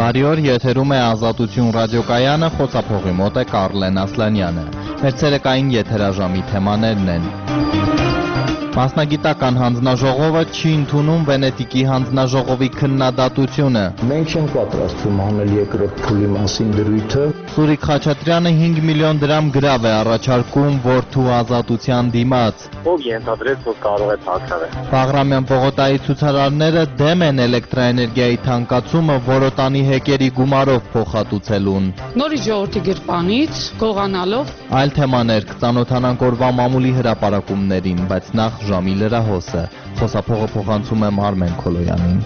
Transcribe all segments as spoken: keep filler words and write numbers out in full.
Բարի օր, եթերում է Ազատություն ռադիոկայանը, խոսափողի մոտ է Կարլեն Ասլանյանը։ Մեր ցերեկային եթերաժամի թեմաներն են. Մասնագիտական հանձնաժողովը չի ընդունում Վենետիկի հանձնաժողովի քննադատությունը։ Մենք չենք պատրաստվում անել երկրորդ փուլի մասին դրույթը։ Սուրիկ Խաչատրյանը հինգ միլիոն դրամ գրավ է առաջարկում որդու ազատության դիմաց։ Ով ենթադրեց, որ կարող է թաքնվել։ Բաղրամյան պողոտայի ցուցարարները դեմ են էլեկտրաէներգիայի թանկացումը որոտանի հեկերի գումարով փոխհատուցելուն։ Նորի ժողովրդի գրպանից գողանալով Այլ թեմաներ կծանոթանանք օրվա մամուլի հրապարակումներին, բայց նախ ժամի լրահոսը։ Խոսափողը փոխանցում եմ Արմեն Քոլոյանին։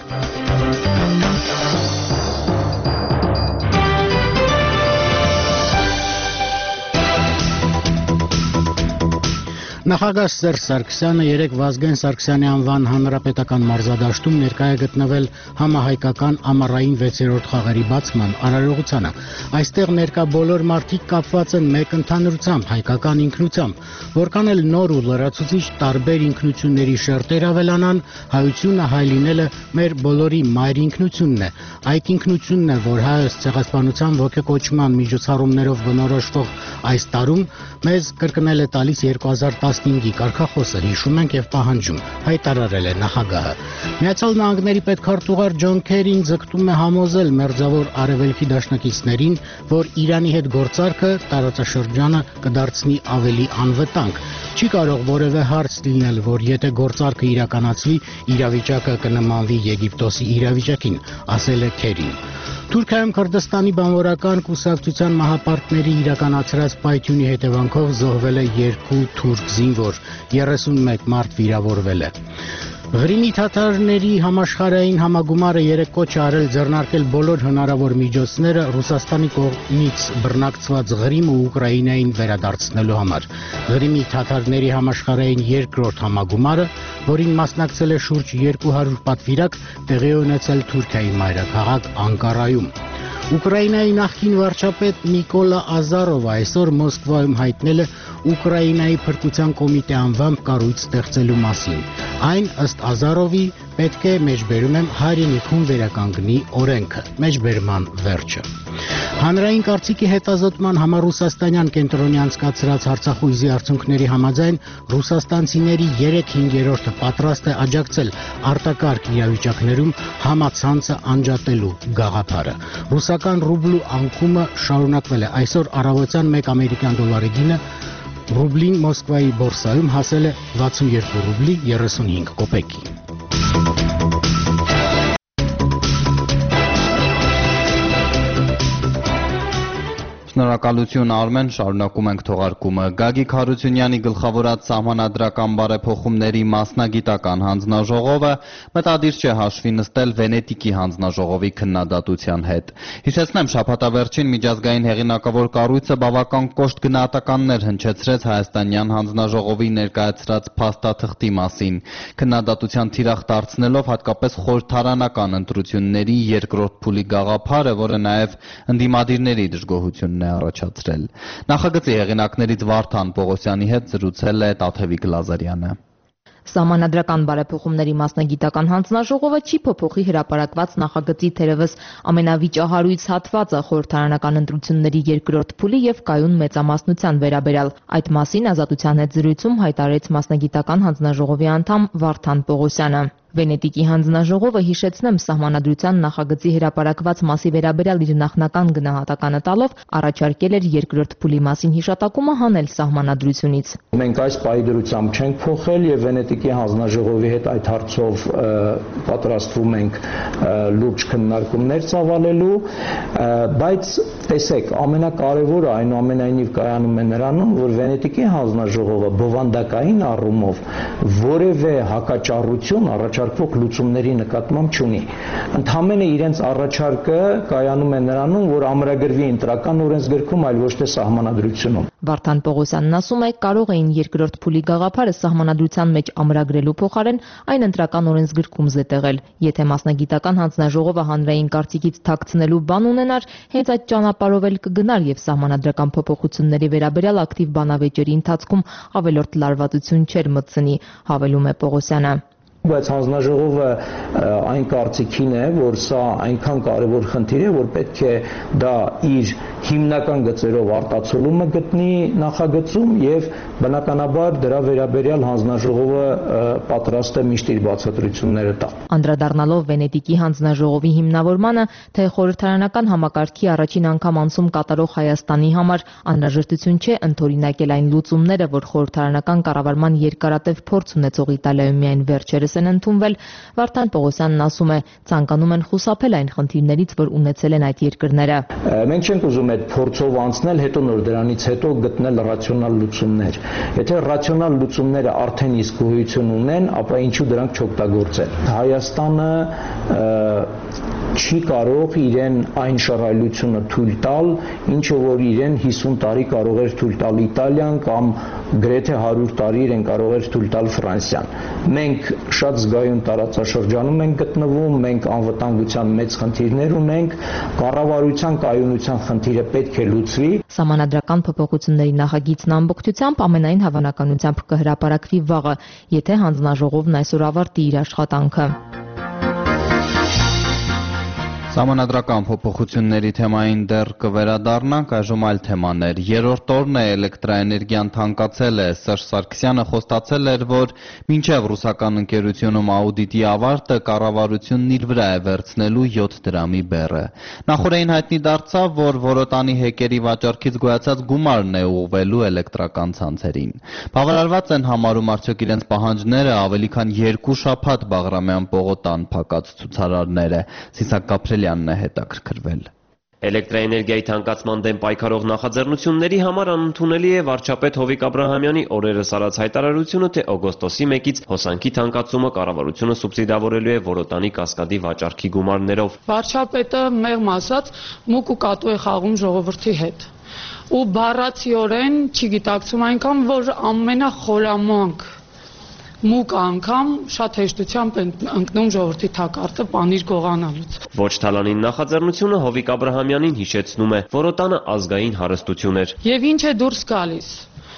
Նախագահ Սերժ Սարգսյանը երեկ Վազգեն Սարգսյանի անվան հանրապետական մարզադաշտում ներկայ է գտնվել համահայկական ամառային վեցերորդ խաղերի բացման արարողությանը։ Այստեղ ներկա բոլոր մարդիկ կապված են մեկ ընդհանրությամբ, հայկական ինքնությամբ, որքան էլ նոր ու լրացուցիչ տարբեր ինքնությունների շերտեր ավելանան, հայությունը հայ լինելը մեր բոլորի մայր ինքնությունն է։ Այդ ինքնությունն է, որ հայոց ցեղասպանության ոգեկոչման միջոցառումներով բնորոշվող այս տարում մեզ կրկնել է տալիս երկու հազար տասնհինգի կարգախոսը, հիշում ենք եւ պահանջում, հայտարարել է նախագահը։ Միացյալ Նահանգների պետքարտուղար Ջոն Քերին ձգտում է համոզել մերձավոր արևելքի դաշնակիցներին, որ Իրանի հետ գործարքը տարածաշրջանը կդարձնի ավելի անվտանգ։ Չի կարող որևէ հարց լինել, որ եթե գործարքը իրականացվի, իրավիճակը կնմանվի Եգիպտոսի իրավիճակին, ասել է Քերին։ Թուրքիայում Քրդստանի բանվորական կուսակցության մահապարտների իրականացրած պայթյունի հետևանքով զոհվել է երկու թուրք զինվոր, երեսունմեկ մարդ վիրավորվել է։ Ղրիմի թաթարների համաշխարհային համագումարը երեկ կոչ է արել ձեռնարկել բոլոր հնարավոր միջոցները Ռուսաստանի կողմից բռնակցված Ղրիմը Ուկրաինային վերադարձնելու համար։ Ղրիմի թաթարների համաշխարհային երկրորդ համագումարը, որին մասնակցել է շուրջ երկու հարյուր պատվիրակ, տեղի է ունեցել Թուրքիայի մայրաքաղաք Անկարայում։ Ուկրաինայի նախկին վարչապետ Նիկոլա Ազարովը այսօր Մոսկվայում հայտնել է Ուկրաինայի փրկության կոմիտե անվամբ կառույց ստեղծելու մասին։ Այն, ըստ Ազարովի, պետք է մեջբերում եմ հայրենիքում վերականգնի օրենքը, մեջբերման վերջը։ Հանրային կարծիքի հետազոտման համառուսաստանյան կենտրոնի անցկացրած հարցախույզի արդյունքների համաձայն ռուսաստանցիների երեք հինգերորդը պատրաստ է աջակցել արտակարգ իրավիճակներում համացանցը անջատելու գաղափարը։ Ռուսական ռուբլու անկումը շարունակվել է։ Այսօր առավոտյան մեկ ամերիկյան դոլարի գինը ռուբլին Մոսկվայի բորսայում հասել է վաթսունյոթ ռուբլի երեսունհինգ կոպեկի։ Շնորհակալություն Արմեն, շարունակում ենք թողարկումը։ Գագիկ Հարությունյանի գլխավորած սահմանադրական բարեփոխումների մասնագիտական հանձնաժողովը մտադիր չէ հաշվի նստել Վենետիկի հանձնաժողովի քննադատության հետ։ Հիշեցնեմ, շաբաթավերջին միջազգային հեղինակավոր կառույցը բավական կոշտ գնահատականներ հնչեցրեց հայաստանյան հանձնաժողովի ներկայացրած փաստաթղթի մասին, քննադատության թիրախ դարձնելով հատկապես խորհրդարանական ընտրությունների երկրորդ փուլի գաղափարը, որը նաև ընդդիմադիրների դժգոհությունն է առաջացրել։ Նախագծի հեղինակներից Վարդան Պողոսյանի հետ զրուցել է Տաթևիկ Լազարյանը։ Սահմանադրական բարեփոխումների մասնագիտական հանձնաժողովը չի փոփոխի հրապարակված նախագծի թերևս ամենավիճահարույց հատվածը խորհրդարանական ընտրությունների երկրորդ փուլի եւ կայուն մեծամասնության վերաբերյալ։ Այդ մասին Ազատության հետ զրույցում հայտարարեց մասնագիտական հանձնաժողովի անդամ Վարդան Պողոսյանը։ Վենետիկի հանձնաժողովը, հիշեցնեմ, սահմանադրության նախագծի հրապարակված մասի վերաբերյալ իր նախնական գնահատականը տալով առաջարկել էր երկրորդ փուլի մասին հիշատակումը հանել սահմանադրությունից։ Մենք այս պայդրությամբ չենք փոխել եւ Վենետիկի հանձնաժողովի հետ այդ հարցով պատրաստվում ենք լուրջ քննարկումներ ծավալելու, բայց տեսեք, ամենակարևորը այնուամենայնիվ կայանում է նրանում, որ Վենետիկի հանձնաժողովը բովանդակային առումով որևէ հակաճառություն առաջարկվող լուծումների նկատմամբ չունի։ Ընդհանրապես իրենց առաջարկը կայանում է նրանում, որ ամրագրվի ընտրական օրենսգրքում, այլ ոչ թե սահմանադրությունում։ Վարդան Պողոսյանն ասում է, կարող էին երկրորդ փուլի գաղափարը սահմանադրության մեջ ամրագրելու փոխարեն այն ընտրական օրենսգրքում զետեղել։ Եթե մասնագիտական հանձնաժողովը հանրային կարծիքից թաքցնելու բան ունենար, հենց այդ ճանապարհով էլ կգնար եւ սահմանադրական փոփոխությունների վերաբերյալ ակտիվ բանավեճերի ընթացքում ավելորդ լարվածություն չէր մտցնի, հավելում է Պողոսյանը։ բայց հանձնաժողովը այն կարծիքին է, որ սա այնքան կարևոր խնդիր է, որ պետք է դա իր հիմնական գծերով արտացոլումը գտնի նախագծում եւ բնականաբար դրա վերաբերյալ հանձնաժողովը պատրաստ է միշտ իր բացատրությունները տալ։ Անդրադառնալով Վենետիկի հանձնաժողովի հիմնավորմանը, թե խորհրդարանական համակարգի առաջին անգամ անցում կատարող Հայաստանի համար անհրաժեշտություն չէ ընդօրինակել այն լուծումները, որ խորհրդարանական կառավարման երկարատև փորձ ունեցող Իտալիայում միայն վերջերս են ընդունվել, Վարդան Պողոսյանն ասում է, ցանկանում են խուսափել այն խնդիրներից, որ ունեցել են այդ երկրները։ Մենք չենք ուզում այդ փորձով անցնել, հետո նոր դրանից հետո գտնել ռացիոնալ լուծումներ։ Եթե ռացիոնալ լուծումները արդեն իսկ գոյություն ունեն, ապա ինչու դրանք չօգտագործել։ Հայաստանը չի կարող իրեն այն շռայլությունը թույլ տալ, ինչը որ իրեն հիսուն տարի կարող էր թույլ տալ Իտալիան կամ գրեթե հարյուր տարի իրեն կարող էր թույլ տալ Ֆրանսիան։ Մենք շատ զգայուն տարածաշրջանում ենք գտնվում, մենք անվտանգության մեծ խնդիրներ ունենք, կառավարության կայունության խնդիրը պետք է լուծվի։ Սահմանադրական փոփոխությունների նախագիծն ամբողջությամբ ամենայն հավանականությամբ կհրապարակվի վաղը, եթե հանձնաժողովն այսօր ավարտի իր աշխատանքը։ Սահմանադրական փոփոխությունների թեմային դեռ կվերադառնանք, այժմ այլ թեմաներ։ Երրորդ օրն է էլեկտրաէներգիան թանկացել է։ Սերժ Սարգսյանը խոստացել էր, որ մինչև ռուսական ընկերությունում աուդիտի ավարտը կառավարությունն իր վրա է վերցնելու յոթ դրամի բեռը։ Նախորդին հայտնի դարձավ, որ Որոտանի հեկերի վաճառքից գոյացած գումարն է ուղղվելու էլեկտրական ցանցերին։ Բավարարված են համարում արդյոք իրենց պահանջները ավելի քան երկու շաբաթ Բաղրամյան պողոտան փակած ցուցարարները։ Սիսակ Գաբրելյանն է հետաքրքրվել։ Էլեկտրաէներգիայի թանկացման դեմ պայքարող նախաձեռնությունների համար անընդունելի է վարչապետ Հովիկ Աբրահամյանի օրերս արած հայտարարությունը, թե օգոստոսի մեկից հոսանքի թանկացումը կառավարությունը սուբսիդավորելու է Որոտանի կասկադի վաճառքի գումարներով։ Վարչապետը մեղմ ասած մուկ ու կատու է խաղում ժողովրդի հետ։ Ու բառացիորեն չի գիտակցում այնքան, որ ամենախորամանկ մուկ անգամ շատ հեշտությամբ են ընկնում ժողովրդի թակարդը պանիր գողանալուց։ Ոչ թալանին նախաձեռնությունը Հովիկ Աբրահամյանին հիշեցնում է, Որոտանը ազգային հարստություն էր։ Եվ ինչ է դուրս գալիս։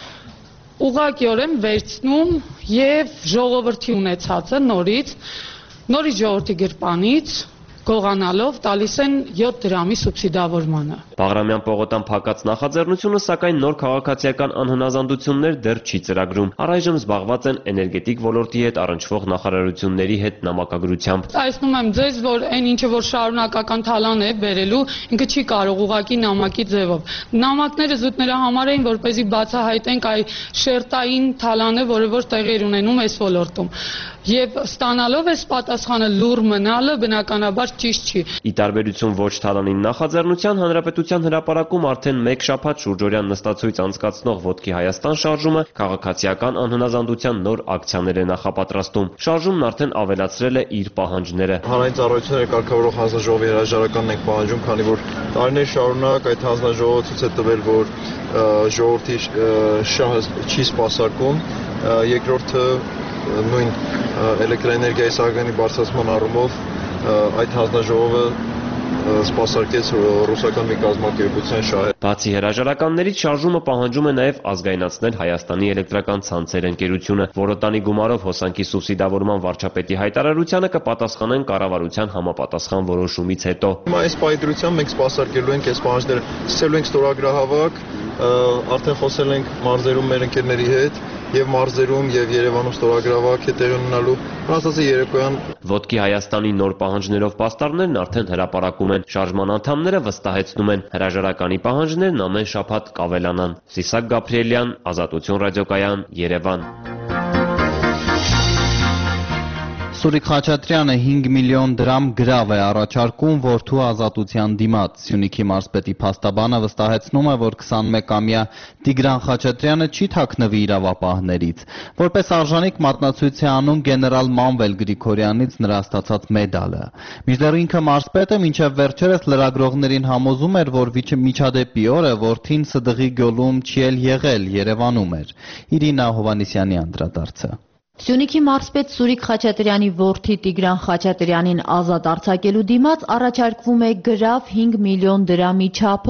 Ուղղակիորեն վերցնում եւ ժողովրդի ունեցածը նորից, նորից ժողովրդի գրպանից գողանալով տալիս են յոթ դրամի սուբսիդավորմանը։ Բաղրամյան պողոտան փակած նախաձեռնությունը սակայն նոր քաղաքացիական անհնազանդություններ դեռ չի ծրագրում։ Առայժմ զբաղված են էներգետիկ ոլորտի հետ առնչվող նախարարությունների հետ նամակագրությամբ։ Տեսնում եմ ձեզ, որ այն ինչը որ շարունակական թալան է բերելու, ինքը չի կարող ուղղակի նամակի ձևով։ Նամակները զուտ նրա համար էին, որպեսզի բացահայտենք այ շերտային թալանը, որը որ տեղի էր ունենում այս ոլորտում։ Եվ ստանալով այս պատասխանը լուր մնալը բնականաբար ճիշտ չի։ Ի տարբերություն ոչ թալանին նախաձեռնության, Հանրապետության հրապարակում արդեն մեկ շաբաթ շուրջօրյա նստացույց անցկացնող Ոտքի Հայաստան շարժումը քաղաքացիական անհնազանդության նոր ակցիաներ է նախապատրաստում։ Շարժումն արդեն ավելացրել է իր պահանջները։ Հանրային ծառայությունները կարգավորող հանձնաժողովի հրաժարականն ենք պահանջում, քանի որ տարիներ շարունակ այդ հանձնաժողովը ցույց է տվել, որ ժողովրդի շահը չի սպասարկում։ Երկրորդը նույն էլեկտրաէներգիայի սահմանի բարձրացման առումով այդ հանձնաժողովը սպասարկեց ռուսական մի կազմակերպության շահեր։ Բացի հրաժարականներից շարժումը պահանջում է նաև ազգայնացնել Հայաստանի էլեկտրական ցանցեր ընկերությունը։ Որոտանի գումարով հոսանքի սուբսիդավորման վարչապետի հայտարարությանը կպատասխանեն կառավարության համապատասխան որոշումից հետո։ Հիմա այս պայծրությամբ մենք սպասարկելու ենք այս պահանջները, սկսելու ենք ստորագրահավաք, արդեն խոսել ենք մարզերում մեր ընկերների հետ եւ մարզերում եւ Երևանում ստորագրավակ է տեղի ունենալու։ Ֆրանսիացի երեկոյան Ոտքի Հայաստանի նոր պահանջներով պաստառներն արդեն հրապարակում են։ Շարժման անդամները վստահեցնում են, հրաժարականի պահանջներն ամեն շաբաթ կավելանան։ Սիսակ Գաբրելյան, Ազատություն ռադիոկայան, Երևան։ Սուրիկ Խաչատրյանը հինգ միլիոն դրամ գրավ է առաջարկում որդու ազատության դիմաց։ Սյունիքի մարզպետի փաստաբանը վստահեցնում է, որ քսանմեկամյա Տիգրան Խաչատրյանը չի թաքնվի իրավապահներից։ Որպես արժանիք մատնացույց է անում գեներալ Մանվել Գրիգորյանից նրա ստացած մեդալը։ Մինչդեռ ինքը մարզպետը մինչև վերջերս լրագրողներին համոզում էր, որ միջադեպի օրը որդին Սդղի գյուղում չի էլ եղել, Երևանում էր։ Իրինա Հովանեսյանի անդրադարձը։ Սյունիքի մարզպետ Սուրիկ Խաչատրյանի որդի Տիգրան Խաչատրյանին ազատ արձակելու դիմաց առաջարկվում է գրավ հինգ միլիոն դրամի չափով։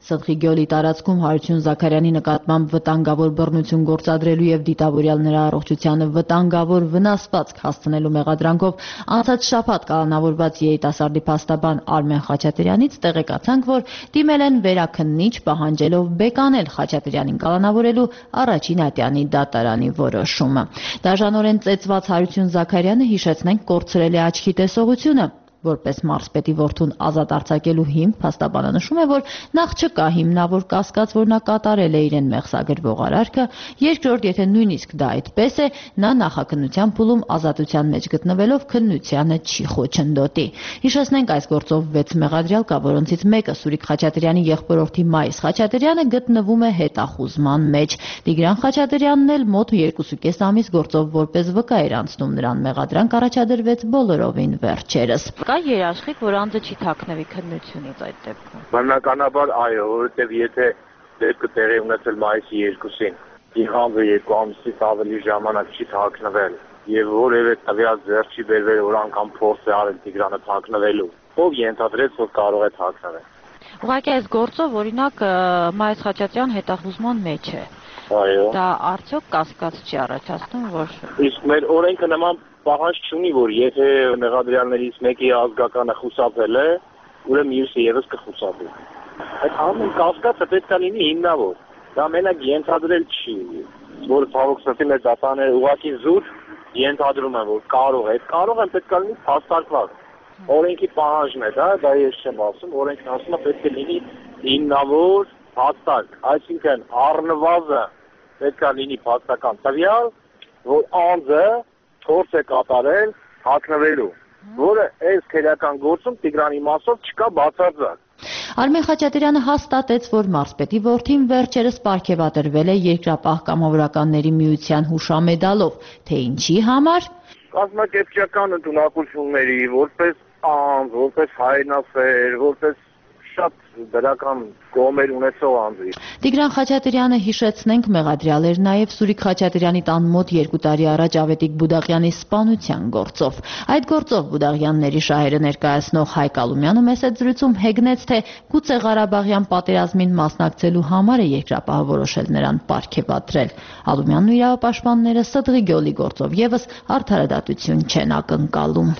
Սդղի գյոլի տարածքում Հարություն Զաքարյանի նկատմամբ վտանգավոր բռնություն գործադրելու եւ դիտավորյալ նրա առողջությանը վտանգավոր վնասվածք հասցնելու մեղադրանքով անցած շաբաթ կալանավորված երիտասարդի փաստաբան Արմեն Խաչատրյանից տեղեկացանք, որ դիմել են վերաքննիչ պահանջելով բեկանել Խաչատրյանին կալանավորելու առաջին ատյանի դատարանի որոշումը։ Դաժանորեն ծեծված Հարություն Զաքարյանը, հիշեցնենք, կորցրել է աչքի տեսողությունը։ Որպես մարզպետի որդուն ազատ արձակելու հիմք փաստաբանը նշում է, որ նախ չկա հիմնավոր կասկած, որ նա կատարել է իրեն մեղսագրվող արարքը, երկրորդ, եթե նույնիսկ դա այդպես է, նա նախաքննության փուլում ազատության մեջ գտնվելով քննությանը չի խոչընդոտի։ Հիշեցնենք, այս գործով վեց մեղադրյալ կա, որոնցից մեկը Սուրիկ Խաչատրյանի եղբորորդի Մայիս Խաչատրյանը գտնվում է հետախուզման մեջ։ Տիգրան Խաչատրյանն էլ մոտ երկուսուկես ամիս գործով որպես վկա էր անցնում, նրան մեղադրանք առաջադրվեց բոլորովին վերջերս։ Կա երաշխիք, որ անձը չի թաքնվի քննությունից այդ դեպքում։ Բնականաբար այո, որովհետև եթե դեպքը տեղի ունեցել մայիսի երկուսին, իր անձը երկու ամսից ավելի ժամանակ չի թաքնվել եւ որևէ տվյալ ձեռք չի բերվել, որ անգամ փորձ է արել Տիգրանը թաքնվելու, ով ենթադրեց, որ կարող է թաքնվել։ Ուղղակի այս գործով օրինակ Մայիս Խաչատրյան հետախուզման մեջ է։ Այո։ Դա արդյոք կասկած չի առաջացնում, որ իսկ մեր օրենքը նման պահանջ չունի, որ եթե մեղադրյալներից մեկի ազգականը խուսափել է, ուրեմն մյուսը եւս կխուսափի։ Այդ ամեն կասկածը պետք է լինի հիմնավոր։ Դա մենակ ենթադրել չի, որ ցավոք սրտի մեր դատաները ուղղակի զուտ ենթադրում են, որ կարող է, կարող են պետք է լինի փաստարկված։ Օրենքի պահանջն է դա, դա ես չեմ ասում, օրենքն ասում է պետք է լինի հիմնավոր փաստարկ, այսինքն առնվազն պետք է լինի փաստական տվյալ, որ անձը փորձ է կատարել թաքնվելու, որը այս քերական գործում Տիգրանի մասով չկա բացարձակ։ Արմեն Խաչատրյանը հաստատեց, որ մարզպետի որդին վերջերս պարգևատրվել է Երկրապահ կամավորականների միության հուշամեդալով, թե ինչի համար։ Կազմակերպչական ընդունակությունների, որպես անձ, որպես հայրենասեր, որպես շատ դրական կողմեր ունեցող անձի։ Տիգրան Խաչատրյանը, հիշեցնենք, մեղադրյալ էր նաև Սուրիկ Խաչատրյանի տան մոտ երկու տարի առաջ Ավետիք Բուդաղյանի սպանության գործով։ Այդ գործով Բուդաղյանների շահերը ներկայացնող Հայկ Ալումյանը մեծ զրույցում հեգնեց, թե գուցե Ղարաբաղյան պատերազմին մասնակցելու համար է Երկրապահը որոշել նրան պարգևատրել։ Ալումյանն ու իրավապաշտպանները Սդղի գյոլի գործով եւս արդարադատություն չեն ակնկալում։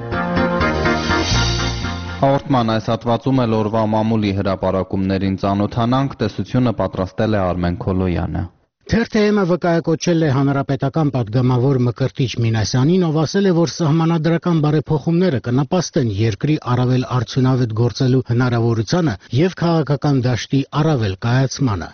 Հաղորդման այս հատվածում էլ օրվա մամուլի հրապարակումներին ծանոթանանք, տեսությունը պատրաստել է Արմեն Քոլոյանը։ Թերթ-ը վկայակոչել է հանրապետական պատգամավոր Մկրտիչ Մինասյանին, ով ասել է, որ սահմանադրական բարեփոխումները կնպաստեն երկրի առավել արդյունավետ գործելու հնարավորությանը եւ քաղաքական դաշտի առավել կայացմանը։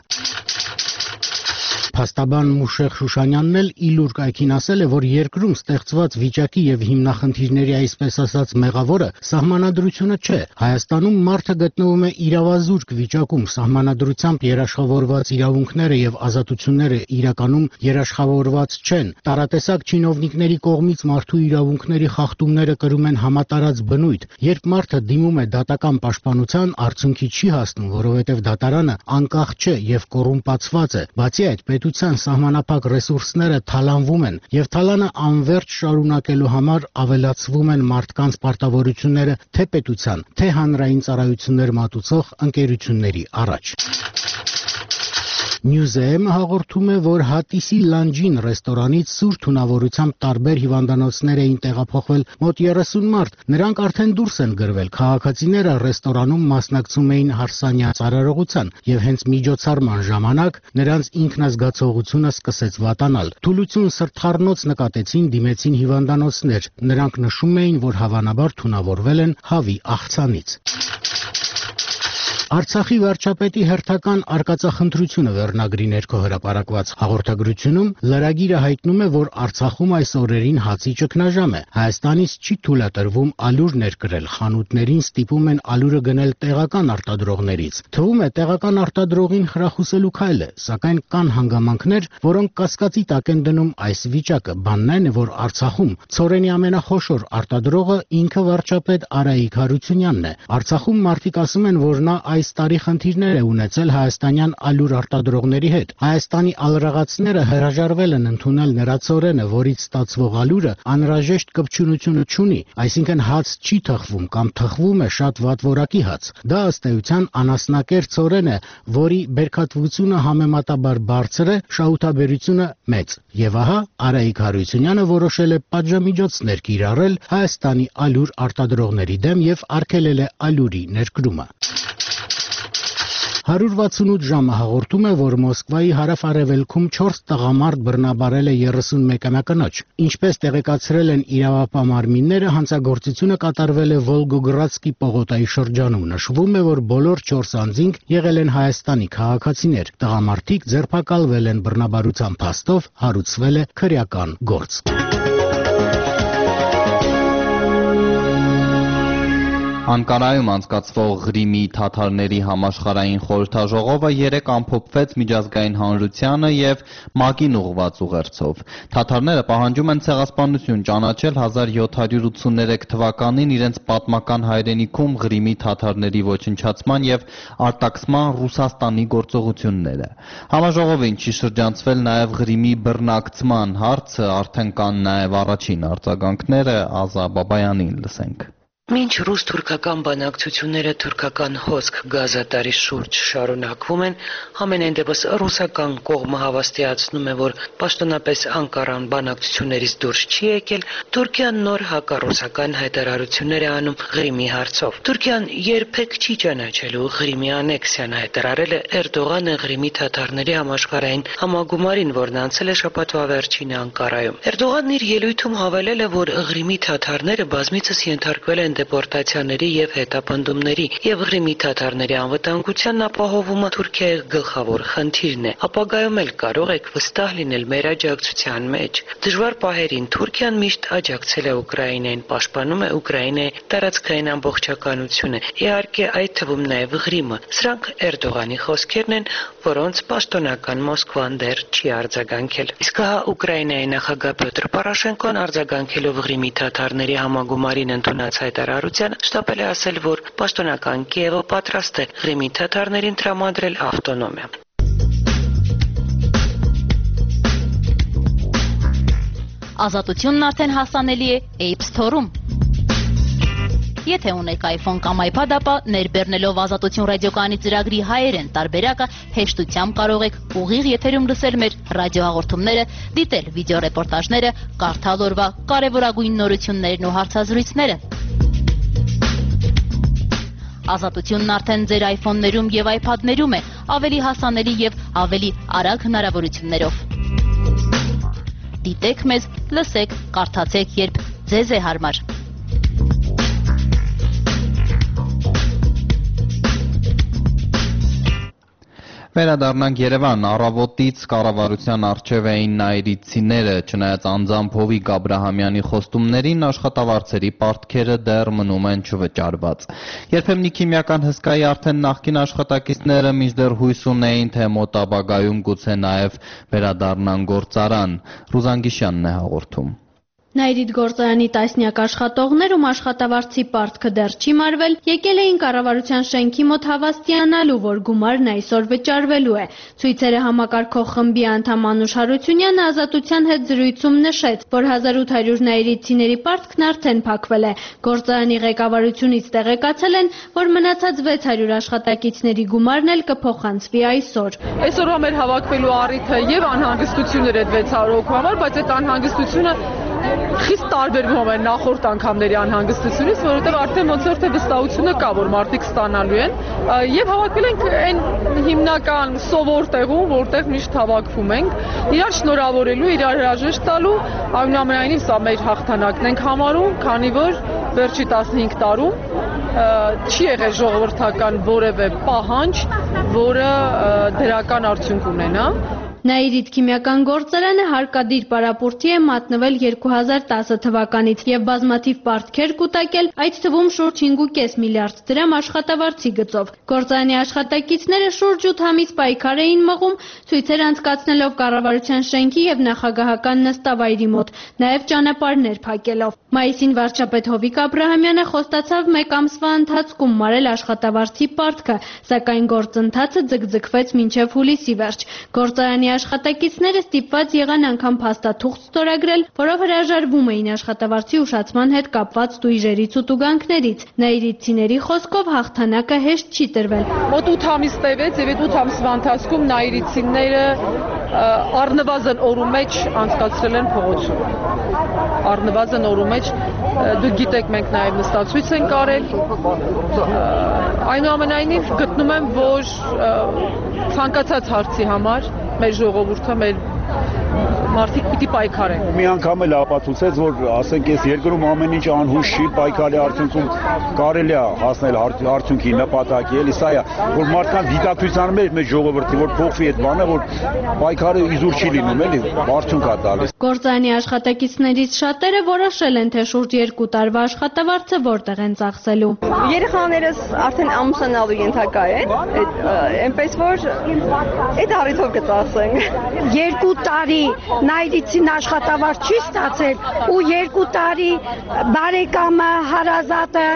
Փաստաբան Մուշեղ Շուշանյանն էլ իլուր կայքին ասել է, որ երկրում ստեղծված վիճակի եւ հիմնախնդիրների այսպես ասած մեղավորը սահմանադրությունը չէ։ Հայաստանում մարդը գտնվում է իրավազուրկ վիճակում, սահմանադրությամբ երաշխավորված իրավունքները եւ ազատությունները իրականում երաշխավորված չեն։ Տարատեսակ չինովնիկների կողմից մարդու իրավունքների խախտումները կրում են համատարած բնույթ։ Երբ մարդը դիմում է դատական պաշտպանության, արդյունքի չի հասնում, որովհետեւ դատարանը անկախ չէ եւ կոռումպացված է։ Բացի այդ, պետության սահմանափակ ռեսուրսները թալանվում են եւ թալանը անվերջ շարունակելու համար ավելացվում են մարդկանց պարտավորությունները թե պետության, թե հանրային ծառայություններ մատուցող ընկերությունների առաջ։ Նյուզեը հաղորդում է, որ Հատիսի Լանջին ռեստորանից սուր թունավորությամբ տարբեր հիվանդանոցներ էին տեղափոխվել մոտ երեսուն մարդ։ Նրանք արդեն դուրս են գրվել։ Քաղաքացիները ռեստորանում մասնակցում էին հարսանյա ծառայողության եւ հենց միջոցառման ժամանակ նրանց ինքնազգացողությունը սկսեց վատանալ։ Թուլություն սրտխառնոց նկատեցին, դիմեցին հիվանդանոցներ։ Նրանք նշում էին, որ հավանաբար թունավորվել են հավի աղցանից։ Արցախի վարչապետի հերթական արկածախնդրությունը վերնագրի ներքո հրապարակված հաղորդագրությունում լրագիրը հայտնում է, որ Արցախում այս օրերին հացի ճգնաժամ է։ Հայաստանից չի թույլատրվում ալյուր ներկրել, խանութներին ստիպում են ալյուրը գնել տեղական արտադրողներից։ Թվում է տեղական արտադրողին խրախուսելու քայլ է, սակայն կան հանգամանքներ, որոնք կասկածի տակ են դնում այս վիճակը։ Բանն այն է, որ Արցախում ցորենի ամենախոշոր արտադրողը ինքը վարչապետ Արայիկ Հարությունյանն է։ Արցախում մարդիկ ասում են, որ նա այս այս տարի խնդիրներ է ունեցել հայաստանյան ալյուր արտադրողների հետ։ Հայաստանի ալրաղացները հրաժարվել են ընդունել նրա ծորենը, որից ստացվող ալյուրը անհրաժեշտ կպչունությունը չունի, այսինքն հաց չի թխվում կամ թխվում է շատ վատ որակի հաց։ Դա ըստ էության անասնակեր ծորեն է, որի բերքատվությունը համեմատաբար բարձր է, շահութաբերությունը մեծ։ Եվ ահա Արայիկ Հարությունյանը որոշել է պատժամիջոցներ կիրառել Հայաստանի ալյուր արտադրողների դեմ եւ արգելել է ալյուրի ներկրումը։ հարյուր վաթսունութ ժամը հաղորդում է, որ Մոսկվայի հարավ-արևելքում չորս տղամարդ բռնաբարել է երեսունմեկամյա կնոջ։ Ինչպես տեղեկացրել են իրավապահ մարմինները, հանցագործությունը կատարվել է Վոլգոգրադսկի պողոտայի շրջանում։ Նշվում է, որ բոլոր չորս անձինք եղել են Հայաստանի քաղաքացիներ։ Տղամարդիկ ձերբակալվել են բռնաբարության փաստով, հարուցվել է քրեական գործ։ Անկարայում անցկացվող Ղրիմի թաթարների համաշխարհային խորհրդաժողովը երեկ ամփոփվեց միջազգային հանրությանը եւ ՄԱԿ-ին ուղղված ուղերձով։ Թաթարները պահանջում են ցեղասպանություն ճանաչել հազար յոթ հարյուր ութսուներեք թվականին իրենց պատմական հայրենիքում Ղրիմի թաթարների ոչնչացման եւ արտաքսման Ռուսաստանի գործողությունները։ Համաժողովին չի շրջանցվել նաեւ Ղրիմի բռնակցման հարցը, արդեն կան նաեւ առաջին արձագանքները, Ազա Բաբայանին լսենք։ Մինչ ռուս-թուրքական բանակցությունները թուրքական հոսք գազատարի շուրջ շարունակվում են, համենայն դեպս ռուսական կողմը հավաստիացնում է, որ պաշտոնապես Անկարան բանակցություններից դուրս չի եկել, Թուրքիան նոր հակառուսական հայտարարություններ է անում Ղրիմի հարցով։ Թուրքիան երբեք չի ճանաչելու Ղրիմի անեքսիան, հայտարարել է Էրդողանը Ղրիմի թաթարների համաշխարհային համագումարին, որն անցել է շաբաթվա վերջին Անկարայում։ Էրդողանն իր ելույթում հավելել է, որ Ղրիմի թաթարները բազմիցս ենթարկվել են դեպորտացիաների եւ հետապնդումների եւ Ղրիմի թաթարների անվտանգության ապահովումը Թուրքիայի գլխավոր խնդիրն է։ Ապագայում էլ կարող եք վստահ լինել մեր աջակցության մեջ։ Դժվար պահերին Թուրքիան միշտ աջակցել է Ուկրաինային, պաշտպանում է Ուկրաինայի տարածքային ամբողջականությունը, իհարկե այդ թվում նաեւ Ղրիմը։ Սրանք Էրդողանի խոսքերն են, որոնց պաշտոնական Մոսկվան դեռ չի արձագանքել։ Իսկ հա Ուկրաինայի նախագահ Պյոտր Պորոշենկոն արձագանքելով Ղրիմի թաթարների համագումարին ընդունած հայտարարության շտապել է ասել, որ պաշտոնական Կիևը պատրաստ է Ղրիմի թաթարներին տրամադրել ավտոնոմիա։ Ազատությունն արդեն հասանելի է App Store-ում։ Եթե ունեք iPhone կամ iPad, ապա ներբեռնելով Ազատություն ռադիոկայանի ծրագրի հայերեն տարբերակը հեշտությամբ կարող եք ուղիղ եթերում լսել մեր ռադիոհաղորդումները, դիտել վիդեոռեպորտաժները, կարդալ օրվա կարևորագույն նորություններն ու հարցազրույցները։ Ազատությունն արդեն ձեր iPhone-ներում եւ iPad-ներում է, ավելի հասանելի եւ ավելի արագ հնարավորություններով։ Դիտեք մեզ, լսեք, կարդացեք, երբ ձեզ է հարմար։ Վերադառնանք Երևան, առավոտից կառավարության առջև էին նայիրիցիները, չնայած անձամբ Հովիկ Աբրահամյանի խոստումներին, աշխատավարձերի պարտքերը դեռ մնում են չվճարված։ Երբեմնի քիմիական հսկայի արդեն նախկին աշխատակիցները մինչդեռ հույս ունեին, թե մոտ ապագայում գուցե նաև վերադառնան գործարան։ Ռուզան Գիշյանն է հաղորդում։ Նայիրիդ գործարանի տասնյակ աշխատողներ, ում աշխատավարձի պարտքը դեռ չի մարվել, եկել էին կառավարության շենքի մոտ հավաստիանալու, որ գումարն այսօր վճարվելու է։ Ցույցերը համակարգող խմբի անդամ Անուշ Հարությունյանը Ազատության հետ զրույցում նշեց, որ հազար ութ հարյուր նայիրիցիների պարտքն արդեն փակվել է։ Գործարանի ղեկավարությունից տեղեկացել են, որ մնացած վեց հարյուր աշխատակիցների գումարն էլ կփոխանցվի այսօր։ Այսօրվա մեր հավաքվելու առիթը եւ անհանգստություններ այդ վեց հարյուր հոգու համար, բայց այդ անհանգստությունը խիստ տարբերվում է նախորդ անգամների անհանգստությունից, որովհետև արդեն ոնց որ թե վստահությունը կա, որ մարդիկ ստանալու են, եւ հավաքվել ենք այն հիմնական սովոր տեղում, որտեղ միշտ հավաքվում ենք, իրար շնորհավորելու, իրար հրաժեշտ տալու, այնուամենայնիվ սա մեր հաղթանակն ենք համարում, քանի որ վերջի տասնհինգ տարում չի եղել ժողովրդական որևէ պահանջ, որը դրական արդյունք ունենա։ Նաիրիդ քիմիական գործարանը հարկադիր պարապուրտի է մատնվել երկու հազար տասը թվականից եւ բազմաթիվ պարտքեր կուտակել, այդ թվում շուրջ հինգ կόμμα պենս միլիարդ դրամ աշխատավարձի գծով։ Գործարանի աշխատակիցները շուրջ ութ ամիս պայքար էին մղում, ցույցեր անցկացնելով կառավարության շենքի եւ նախագահական նստավայրի մոտ, նաեւ ճանապարհներ փակելով։ Մայիսին վարչապետ Հովիկ Աբրահամյանը խոստացավ մեկ ամսվա ընթացքում մարել աշխատավարձի պարտքը, սակայն գործընթացը ձգձգվեց մինչև հուլիսի վերջ։ Գործարանի աշխատակիցները ստիպված եղան անգամ փաստաթուղթ ստորագրել, որով հրաժարվում էին աշխատավարձի ուշացման հետ կապված տույժերից ու տուգանքներից։ Նաիրիդցիների խոսքով հաղթանակը հեշտ չի տրվել։ Մոտ ութ ամիս տևեց եւ այդ ութ ամսվա ընթացքում նաիրիդցիները առնվազն օրու մեջ անցկացրել են փողոցում։ Առնվազն օրու մեջ դուք գիտեք, մենք նաեւ նստացույց ենք արել։ Այնուամենայնիվ գտնում եմ, որ ցանկացած հարցի համար մեր ժողովուրդը, մեր մարդիկ պիտի պայքարեն։ Մի անգամ էլ ապացուցեց, որ ասենք այս երկրում ամեն ինչ անհուշ չի, պայքարի արդյունքում կարելի է հասնել արդյունքի նպատակի, էլի սա է, որ մարդկանց դիտակցության մեջ մեր ժողովրդի, որ փոխվի այդ բանը, որ պայքարը իզուր չի լինում, էլի, արդյունք է տալիս։ Գործարանի աշխատակիցներից շատերը որոշել են, թե շուրջ երկու տարվա աշխատավարձը որտեղ են ծախսելու։ Երեխաներս արդեն ամուսնալու ենթակա են, այնպես որ այդ առիթով կծախսենք։ Երկու տարի Նաիրիդցին աշխատավարձ չի ստացել ու երկու տարի բարեկամը, հարազատը,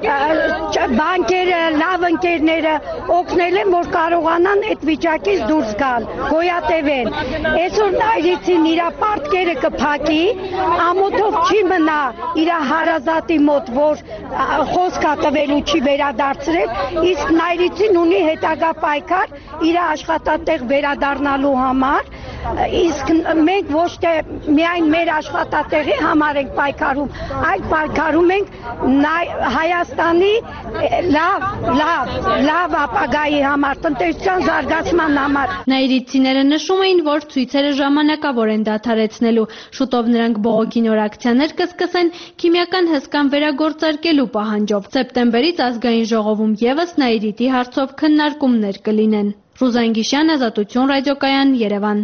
բանկերը, լավ ընկերները օգնել են, որ կարողանան այդ վիճակից դուրս գալ, գոյատևեն։ Այսօր Նաիրիդցին իր պարտքերը կփակի, ամոթով չի մնա իր հարազատի մոտ, որ խոսքա տվելու չի վերադարձրել, իսկ Նաիրիդցին ունի հետագա պայքար իր աշխատատեղ վերադառնալու համար, իսկ մենք ոչ թե միայն մեր աշխատատեղի համար ենք պայքարում, այլ պայքարում ենք Հայաստանի լավ, լավ, լավ ապագայի համար, տնտեսության զարգացման համար։ Նաիրիդցիները նշում էին, որ ցույցերը ժամանակավոր են դադարեցնելու, շուտով նրանք բողոքի նոր ակցիաներ կսկսեն քիմիական հսկան վերագործարկելու պահանջով։ Սեպտեմբերից ազգային ժողովում եւս Նաիրիդի հարցով քննարկումներ կլինեն։ Ռուզան Գիշյան, Ազատություն ռադիոկայան, Երևան։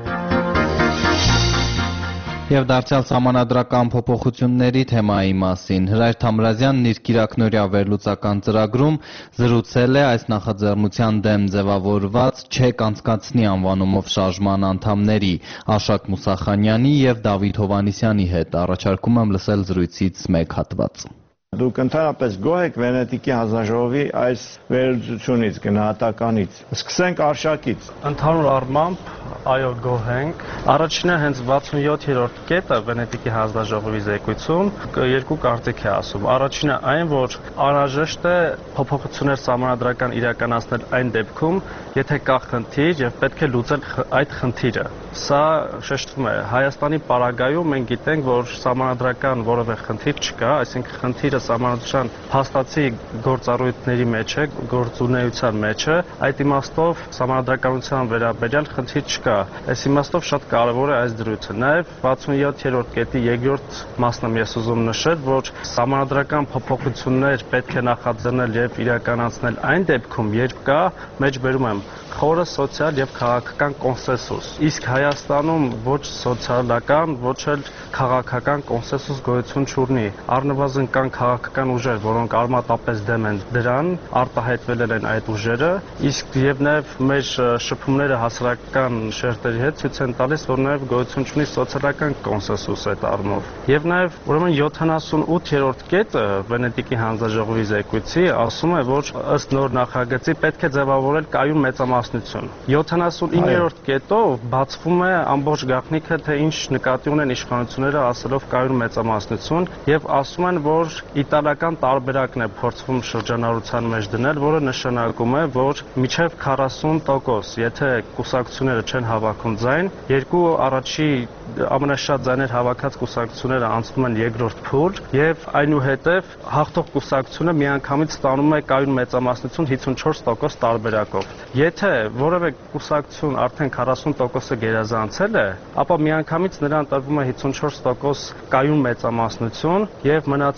Եվ դարձյալ սահմանադրական փոփոխությունների թեմայի մասին Հրայր Թամրազյանն իր կիրակնօրյա վերլուծական ծրագրում զրուցել է այս նախաձեռնության դեմ ձևավորված «Չեք անցկացնի» անվանումով շարժման անդամների Աշակ Մուսախանյանի եւ Դավիթ Հովհաննիսյանի հետ։ Առաջարկում եմ լսել զրույցից մեկ հատված։ Դուք ընդհանրապես գոհ եք Վենետիկի հանձնաժողովի այս վերլուծությունից, գնահատականից։ Սկսենք Արշակից։ Ընդհանուր առմամբ այո գոհ ենք։ Առաջինը հենց վաթսունյոթերորդ կետը Վենետիկի հանձնաժողովի զեկույցում երկու կարծիք է ասում։ Առաջինը այն, որ անհրաժեշտ է փոփոխություններ սահմանադրական իրականացնել այն դեպքում, եթե կա խնդիր եւ պետք է լուծել այդ խնդիրը։ Սա շեշտվում է Հայաստանի պարագայում մենք գիտենք, որ սահմանադրական որևէ խնդիր չկա, այսինքն խնդիրը սահմանադրության փաստացի գործառույթների մեջ է, գործունեության մեջ է, այդ իմաստով սահմանադրականության վերաբերյալ խնդիր չկա։ Այս իմաստով շատ կարևոր է այս դրույթը։ Նաև վաթսունյոթերորդ կետի երկրորդ մասնում ես ուզում նշել, որ սահմանադրական փոփոխություններ պետք է նախաձեռնել եւ իրականացնել այն դեպքում, երբ կա մեջբերում եմ խորը սոցիալ եւ քաղաքական կոնսենսուս։ Իսկ Հայաստանում ոչ սոցիալական, ոչ էլ քաղաքական կոնսենսուս գոյություն չունի։ Առնվազն կան քաղաքական ուժեր, որոնք արմատապես դեմ են դրան, արտահայտվել են այդ ուժերը, իսկ եւ նաեւ մեր շփումները հասարակական շերտերի հետ ցույց են տալիս, որ նաեւ գոյություն չունի սոցիալական կոնսենսուս այդ առումով։ Եվ նաեւ ուրեմն յոթանասունութերորդ կետը Վենետիկի հանձնաժողովի զեկույցի ասում է, որ ըստ նոր նախագծի պետք է ձևավորել կայուն մեծամասնություն։ յոթանասունիններորդ կետով բացվում է ամբողջ գաղտնիքը, թե ինչ նկատի ունեն իշխանությունները ասելով կայուն մեծամասնություն եւ ասում են, որ իտալական տարբերակն է փորձվում շրջանառության մեջ դնել, որը նշանակում է, որ մինչև քառասուն տոկոս, եթե կուսակցությունները չեն հավաքում ձայն, երկու առաջի ամենաշատ ձայներ հավաքած կուսակցությունները անցնում են երկրորդ փուլ եւ այնուհետեւ հաղթող կուսակցությունը միանգամից ստանում է կայուն մեծամասնություն հիսունչորս տոկոս տարբերակով։ Եթե որևէ կուսակցություն արդեն քառասուն տոկոսը գերազանցել է, ապա միանգամից նրան տրվում է հիսունչորս տոկոս կայուն մեծամասնություն եւ մնացած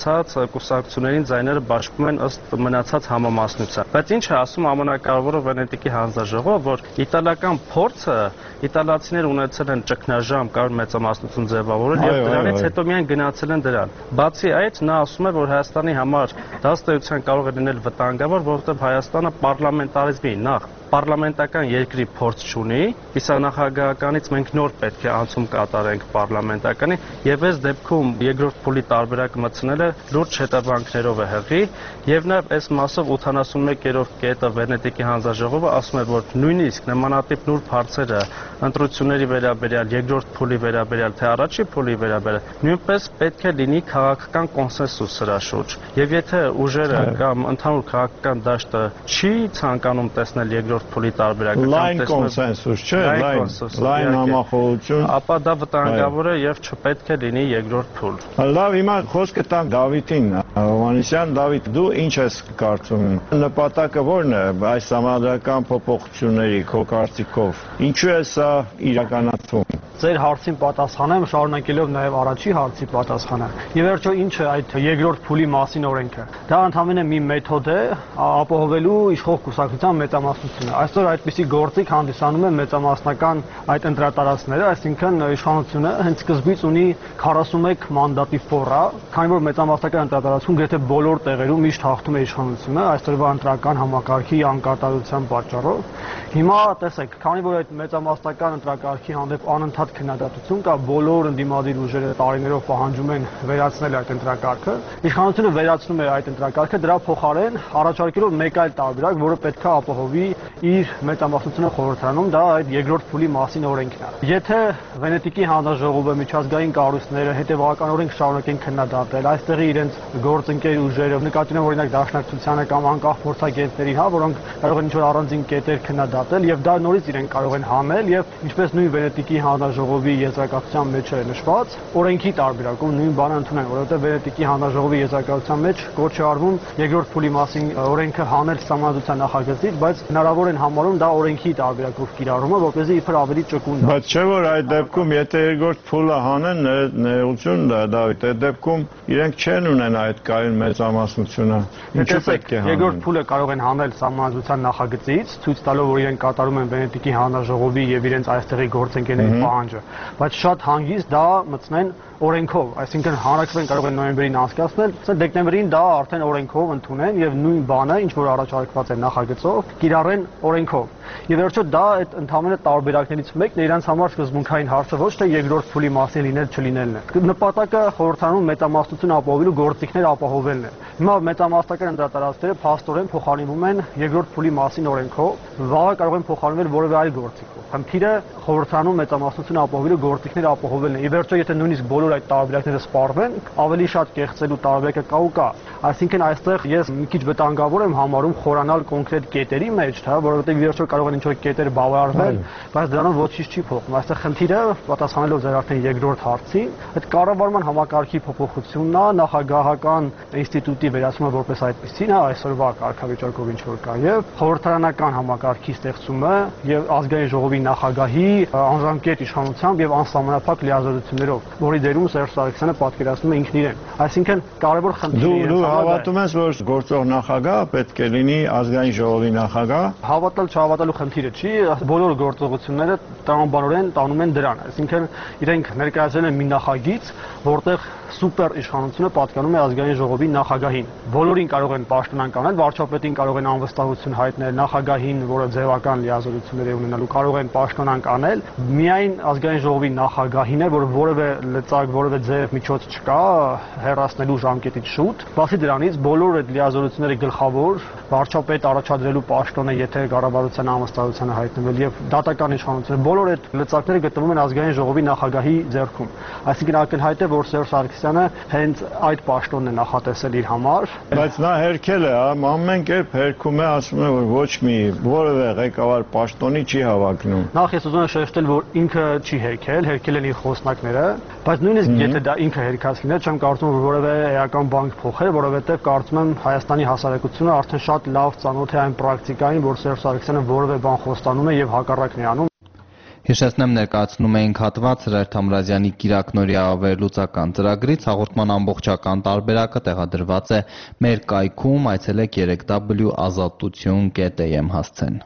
կուսակցություններին ձայները բաշխում են ըստ մնացած համամասնության։ Բայց ինչ է ասում ամենակարևորը Վենետիկի հանձնաժողովը, որ իտալական փորձը իտալացիներ ունեցել են ճգնաժամ կար մեծամասնություն ձևավորել եւ դրանից հետո միայն գնացել են դրան։ Բացի այդ, նա ասում է, որ Հայաստանի համար դա ըստ էության կարող է լինել վտանգավոր, որովհետեւ Հայաստանը պարլամենտարիզմի նախ պարլամենտական երկրի փորձ չունի, իսկ նախագահականից մենք նոր պետք է անցում կատարենք պարլամենտականի եւ այս դեպքում երկրորդ փուլի տարբերակը մտցնելը լուրջ հետևանքներով է հղի եւ նաեւ այս մասով ութանասունմեկերորդ կետը Վենետիկի հանձնաժողովը ասում է, որ նույնիսկ նմանատիպ նուրբ հարցերը ընտրությունների վերաբերյալ, երկրորդ փուլի վերաբերյալ, թե առաջի փուլի վերաբերյալ, նույնպես պետք է լինի քաղաքական կոնսենսուս սրա շուրջ։ Եվ եթե ուժերը կամ ընդհանուր քաղաքական դաշտը չի ցանկանում տեսնել երկրորդ փուլի տարբերակը, լայն կոնսենսուս, չէ, լայն, լայն համախոհություն, ապա դա վտանգավոր է եւ չպետք է լինի երկրորդ փուլ։ Լավ, հիմա խոսքը տանք Դավիթին, Հովհաննիսյան, Դավիթ, դու ինչ ես կարծում? Նպատակը ո՞րն է այս համադրական փոփոխությունների քո կարծիքով։ Ինչու է սա իրականացվում։ Ձեր հարցին պատասխանեմ, շարունակելով նաև առաջի հարցի պատասխանը։ Եվ վերջո ինչ է այդ երկրորդ փուլի մասին օրենքը։ Դա ընդհանրապես մի մեթոդ է ապահովելու իշխող կուսակցության մեծամասնությունը։ Այսօր այդպիսի գործիք հանդիսանում է մեծամասնական այդ ընտրատարածքները, այսինքն իշխանությունը հենց սկզբից ունի քառասունմեկ մանդատի ֆորա, քանի որ մեծամասնական ընտրատարածքում գրեթե բոլոր տեղերում միշտ հաղթում է իշխանությունը այսօրվա ընտրական համակարգի անկատարության պատճառով։ Հիմա տեսեք, քանի որ այդ մեծամասնական ընտրակարգի հանդեպ անընդհատ քննադատություն կա, բոլոր ընդդիմադիր ուժերը տարիներով պահանջում են վերացնել այդ ընտրակարգը։ Իշխանությունը վերացնում է այդ ընտրակարգը, դրա փոխարեն առաջարկելով մեկ այլ տարբերակ, որը պետք է ապահովի իր մեծամասնությունը խորհրդարանում, դա այդ երկրորդ փուլի մասին օրենքն է։ Եթե Վենետիկի հանձնաժողովը, միջազգային կառույցները հետևականորեն կշարունակեն քննադատել, այստեղի իրենց գործընկեր ուժերը, նկատի ունեմ օրինակ Դաշնակցությանը կամ անկախ փորձագետներին, հա, որոնք կարող են ինչ-որ առանձին կետեր քննադատել եւ դա նորից իրենք կարող են հանել եւ ինչպես նույն Վենետիկի հանձնաժողովի եզրակացության մեջ է նշված, օրենքի տարբերակում նույն բանը ընդունեն, որովհետեւ Վենետիկի հանձնաժողովի եզրակացության մեջ կոչ է արվում երկրորդ փուլի մասին օրենքը հանել Սահմանադրության նախագծից, բայց հնարավոր են համարում դա օրենքի տարբերակով կիրառումը, որպեսզի իբր ավելի ճկուն դառնա։ Բայց չէ՞ որ այդ դեպքում եթե երկրորդ փուլը հանեն, ներողություն Դավիթ, այդ դեպքում իրենք չեն ունենա այդ կայուն մեծամասնությունը։ Ինչու պետք է հանեն։ Երկրորդ փուլը կարող են հանել Սահմանադրության նախագծից, ցույց տալով, որ իրենք կատարում են Վենետիկի հանձնաժողովի եւ իրենց այստեղի գործընկերների պահանջը, բայց շատ հանգիստ դա մտցնեն օրենքով, այսինքն հանրակրվեն կարող են նոյեմբերին անցկացնել, դեկտեմբերին դա արդեն օրենքով ընդունեն եւ նույն բանը, ինչ որ առաջարկված է նախագծով, կիրառեն օրենքով։ Եվ վերջո դա այդ ընդհանուր տարբերակներից մեկն է իրանց համար սկզբունքային հարցը ոչ թե երկրորդ փուլի մասին լինել չլինելն է։ Նպատակը խորհրդարանում մեծամասնություն ապահովելու գործիքներ ապահովելն է։ Հիմա մեծամասնական ընտրատարածքները փաստորեն փոխարինվում են երկրորդ փուլի մասին օրենքով, վաղը կարող են փոխարինվել որևէ այլ գործիքով։ Խնդիրը խորհրդարանում մեծամասնություն ապահովելու գործիքներ ապահովելն է։ Եվ վերջո եթե նույնիսկ բոլոր այդ տարբերակները սպառվեն, ավելի շատ կեղծելու տարբերակը կա ու կա։ Այսինքն այստեղ ես մի քիչ վտանգավոր եմ համարում խորանալ կոնկրետ կետերի մեջ, հա, որովհետեւ վերջո կարող են ինչ-որ կետեր բավարարվել, բայց դրանով ոչինչ չի փոխվում։ Այստեղ խնդիրը, պատասխանելով ձեր արդեն երկրորդ հարցին, այդ կառավարման համակարգի փոփոխությունն է, նախագահական ինստիտուտի վերացումը որպես այդպեսին, հա, այսօրվա կարգավիճակով ինչ որ կա, եւ խորհրդարանական համակարգի ստեղծումը եւ ազգային ժողովի նախագահի անժամկետ իշխանությամբ եւ անսահմանափակ լիազորություններով, որի դերում Սերժ Սարգսյանը պատկերացնում է ինքն իրեն։ Այսինքն կարևոր խնդիրը Դու դու հավատում ես, որ գործող նախագահ պետք է լինի ազգային ժողովի նախագահ։ Հավատալ չհավատալու խնդիրը չի, բոլոր գործողությունները տրամաբանորեն տանում են դրան, այսինքն իրենք ներկայացրել են մի նախագիծ, որտեղ սուպեր իշխանությունը պատկանում է ազգային ժողովի նախագահին։ Բոլորին կարող են պաշտոնանկ անել, վարչապետին կարող են անվստահություն հայտնել, նախագահին, որը ձևական լիազորություններ է ունենալու, կարող են պաշտոնանկ անել, միայն ազգային ժողովի նախագահին է, որ որևէ լծակ, որևէ ձև միջոց չկա հեռացնելու ժամկետից շուտ։ Բացի դրանից բոլոր այդ լիազորությունների գլխավոր վարչապետ առաջադրելու պաշտոնը, եթե կառավարության անվստահությունը հայտնվել եւ դատական իշխանությունը, բոլոր այդ լծակները գտնվում են ազգային ժողովի նախագահի ձեռքում։ Այսինքն ակնհայտ է, որ Սերժ Սարգսյանը հենց այդ պաշտոնն է նախատեսել իր համար։ Բայց նա հերքել է, ամեն կերպ հերքում է, ասում է, որ ոչ մի որևէ ղեկավար պաշտոնի չի հավակնում։ Նախ ես ուզում եմ շեշտել, որ ինքը չի հերքել, հերքել են իր խոսնակները, բայց նույնիսկ եթե դա ինքը հերքած լիներ, չեմ կարծում, որ որևէ էական բան կփոխեր, որովհետեւ կարծում եմ Հայաստանի հասարակությունը արդեն շատ լավ ծանոթ է այն պրակտիկային, որ Սերժ Սարգսյանը որևէ բան խոստանում է եւ հակառակն է անում։ Հիշեցնեմ, ներկայացնում էինք հատված Սերժ Թամրազյանի կիրակնօրյա վերլուծական ծրագրից, հաղորդման ամբողջական տարբերակը տեղադրված է մեր կայքում, այցելեք երեք w ազատություն կետ am հասցեն։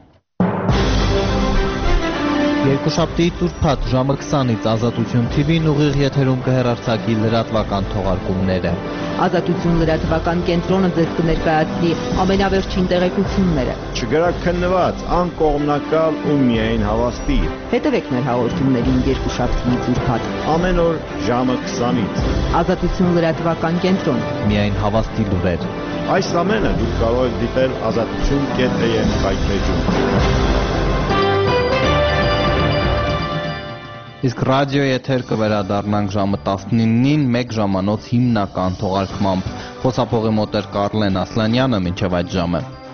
Երկուշաբթի ուրբաթ ժամը քսանից Ազատություն T V-ն ուղիղ եթերում կհեռարձակի լրատվական թողարկումները։ Ազատություն լրատվական կենտրոնը ձեզ կներկայացնի ամենավերջին տեղեկությունները։ Չգրաքննված, անկողմնակալ ու միայն հավաստի։ Հետևեք մեր հաղորդումներին երկուշաբթիից ուրբաթ ամեն օր ժամը քսանից։ Ազատություն լրատվական կենտրոն։ Միայն հավաստի լուրեր։ Այս ամենը դուք կարող եք դիտել ազատություն կետ am կայքեջում։ Իսկ ռադիո եթեր կվերադառնանք ժամը տասնինին մեկ ժամանոց հիմնական թողարկմամբ։ Խոսափողի մոտ էր Կարլեն Ասլանյանը, մինչև այդ ժամը։